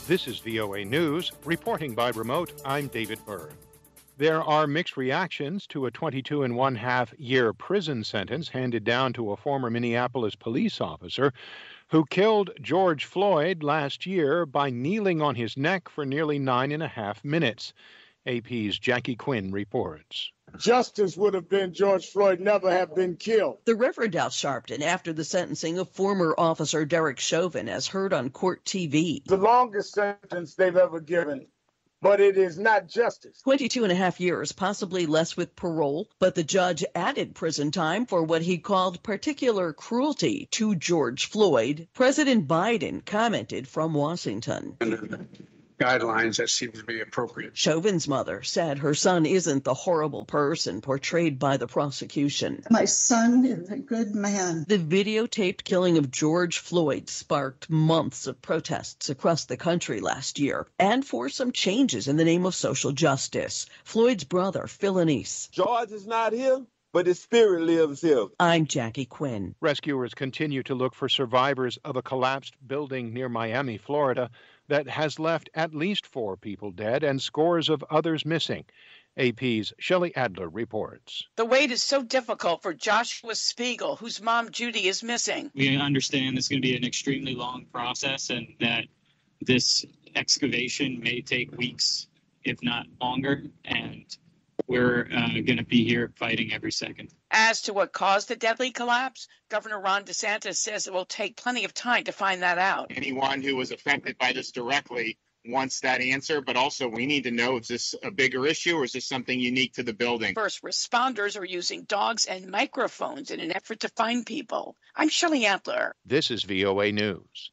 This is VOA News. Reporting by remote, I'm David Byrd. There are mixed reactions to a 22-and-a-half-year prison sentence handed down to a former Minneapolis police officer who killed George Floyd last year by kneeling on his neck for nearly 9.5 minutes. AP's Jackie Quinn reports. Justice would have been George Floyd never have been killed. The Reverend Al Sharpton after the sentencing of former officer Derek Chauvin, as heard on Court TV. The longest sentence they've ever given, but it is not justice. 22.5 years, possibly less with parole, but the judge added prison time for what he called particular cruelty to George Floyd. President Biden commented from Washington. Guidelines that seem to be appropriate. Chauvin's mother said her son isn't the horrible person portrayed by the prosecution. My son is a good man. The videotaped killing of George Floyd sparked months of protests across the country last year and forced some changes in the name of social justice. Floyd's brother, Phil Anise. George is not here, but his spirit lives here. I'm Jackie Quinn. Rescuers continue to look for survivors of a collapsed building near Miami, Florida, that has left at least 4 people dead and scores of others missing. AP's Shelley Adler reports. The wait is so difficult for Joshua Spiegel, whose mom Judy is missing. We understand this is going to be an extremely long process and that this excavation may take weeks, if not longer, and we're going to be here fighting every second. As to what caused the deadly collapse, Governor Ron DeSantis says it will take plenty of time to find that out. Anyone who was affected by this directly wants that answer, but also we need to know, is this a bigger issue or is this something unique to the building? First responders are using dogs and microphones in an effort to find people. I'm Shelley Adler. This is VOA News.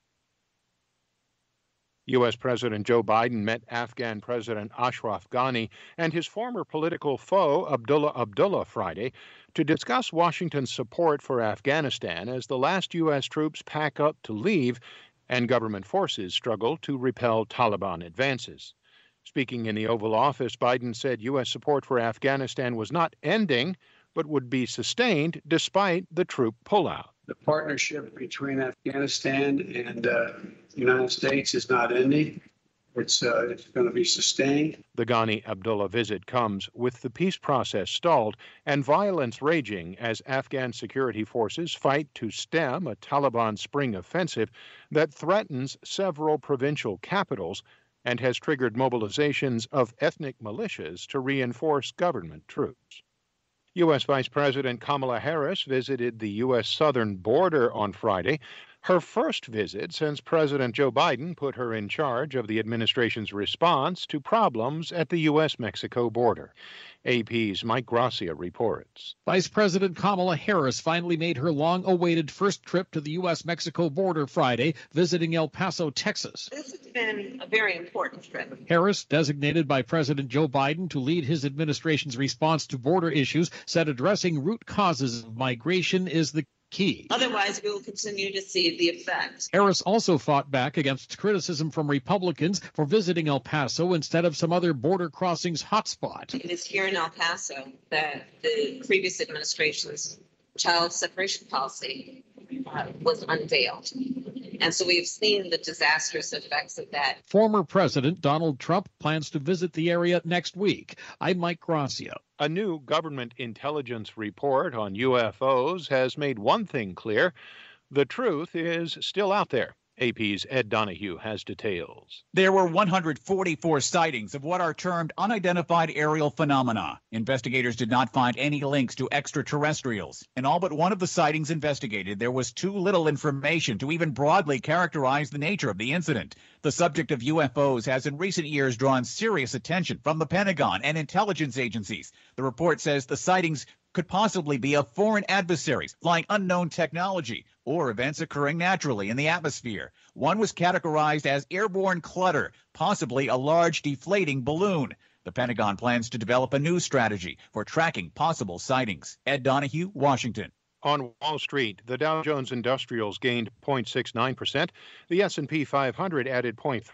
U.S. President Joe Biden met Afghan President Ashraf Ghani and his former political foe, Abdullah Abdullah, Friday to discuss Washington's support for Afghanistan as the last U.S. troops pack up to leave and government forces struggle to repel Taliban advances. Speaking in the Oval Office, Biden said U.S. support for Afghanistan was not ending, but would be sustained despite the troop pullout. The partnership between Afghanistan and the United States is not ending. It's going to be sustained. The Ghani Abdullah visit comes with the peace process stalled and violence raging as Afghan security forces fight to stem a Taliban spring offensive that threatens several provincial capitals and has triggered mobilizations of ethnic militias to reinforce government troops. U.S. Vice President Kamala Harris visited the U.S. southern border on Friday, her first visit since President Joe Biden put her in charge of the administration's response to problems at the U.S.-Mexico border. AP's Mike Gracia reports. Vice President Kamala Harris finally made her long-awaited first trip to the U.S.-Mexico border Friday, visiting El Paso, Texas. This has been a very important trip. Harris, designated by President Joe Biden to lead his administration's response to border issues, said addressing root causes of migration is the key. Otherwise, we will continue to see the effects. Harris also fought back against criticism from Republicans for visiting El Paso instead of some other border crossings hotspot. It is here in El Paso that the previous administration's child separation policy was unveiled. And so we've seen the disastrous effects of that. Former President Donald Trump plans to visit the area next week. I'm Mike Gracia. A new government intelligence report on UFOs has made one thing clear. The truth is still out there. AP's Ed Donahue has details. There were 144 sightings of what are termed unidentified aerial phenomena. Investigators did not find any links to extraterrestrials. In all but one of the sightings investigated, there was too little information to even broadly characterize the nature of the incident. The subject of UFOs has in recent years drawn serious attention from the Pentagon and intelligence agencies. The report says the sightings could possibly be of foreign adversaries flying unknown technology or events occurring naturally in the atmosphere. One was categorized as airborne clutter, possibly a large deflating balloon. The Pentagon plans to develop a new strategy for tracking possible sightings. Ed Donahue, Washington. On Wall Street, the Dow Jones Industrials gained 0.69%. The S&P 500 added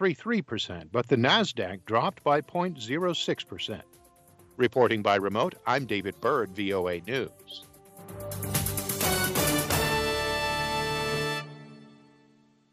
0.33%, but the Nasdaq dropped by 0.06%. Reporting by remote, I'm David Byrd, VOA News.